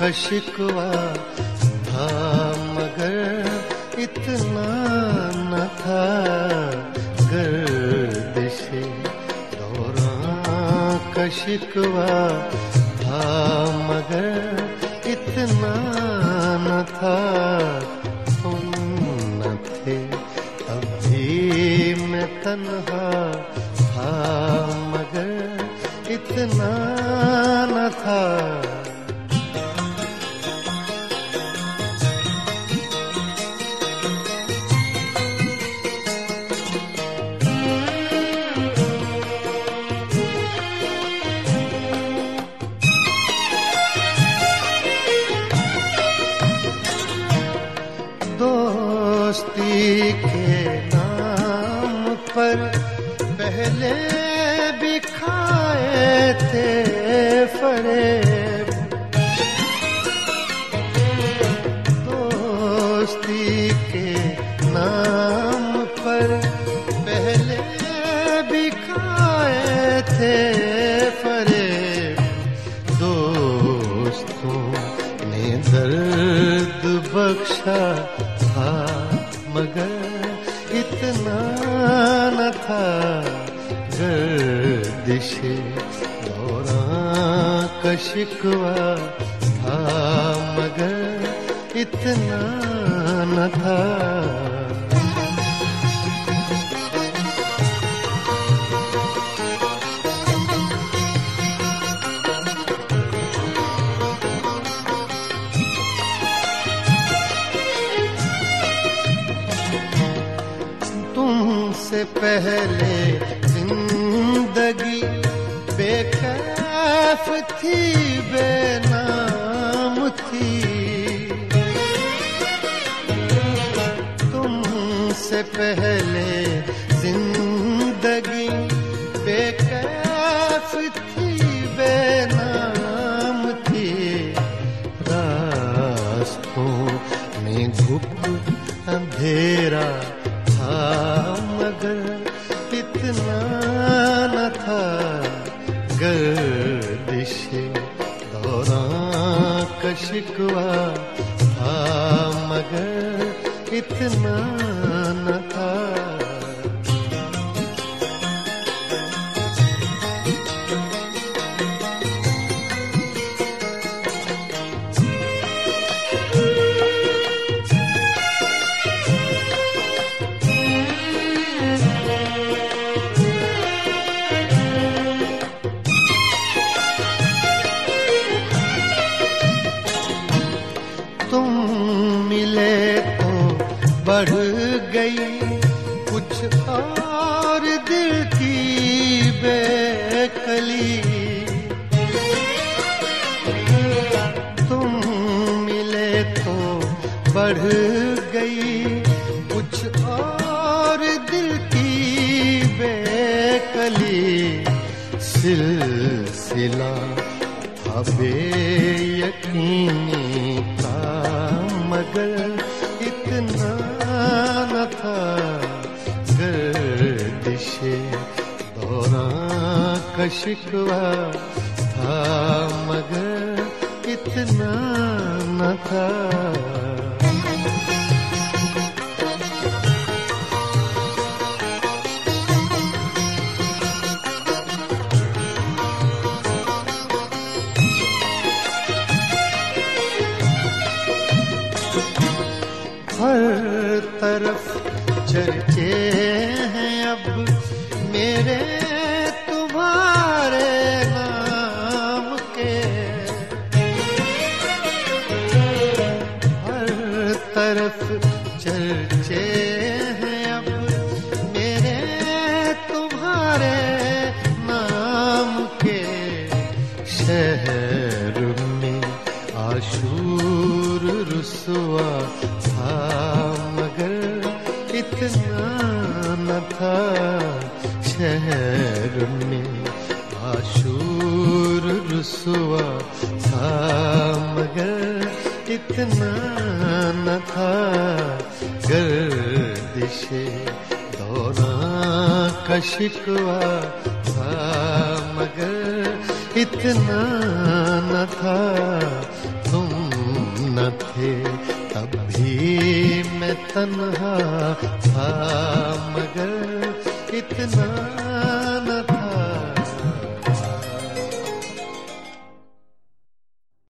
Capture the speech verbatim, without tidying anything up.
का शिकवा था मगर इतना न था। गर्दिशे दौरां का शिकवा था मगर इतना न था। तुम न थे तब भी मैं तन्हा था मगर इतना न था। दोस्ती के नाम पर पहले भी खाए थे फरेब। दोस्ती के नाम पर पहले भी खाए थे फरेब। दोस्तों ने दर्द बख्शा था मगर इतना न था। गर्दिशे दौरां का शिकवा था मगर इतना न था। तुमसे पहले जिंदगी बेकैफ थी बेनाम थी। तुमसे पहले जिंदगी बेकैफ थी बेनाम थी। रास्तों में घुप अंधेरा था मगर इतना न था। गर्दिशे दौरां का शिकवा था मगर इतना न था। तुम मिले तो बढ़ गई कुछ और दिल की बेकली। तुम मिले तो बढ़ गई कुछ और दिल की बेकली। सिलसिला था बेयकीनी मगर इतना न था। गर्दिशे दौरां का शिकवा था मगर इतना न था। हर तरफ चर्चे हैं अब मेरे तुम्हारे नाम के। हर तरफ चर्चे हैं अब मेरे तुम्हारे नाम के। शहर में आशूर रुसवा था मगर इतना न था। शहर में आशूर रुसवा था मगर इतना न था। गर्दिशे दौरां का शिकवा था मगर इतना न था। तुम न थे तब भी मैं तन्हा था, मगर इतना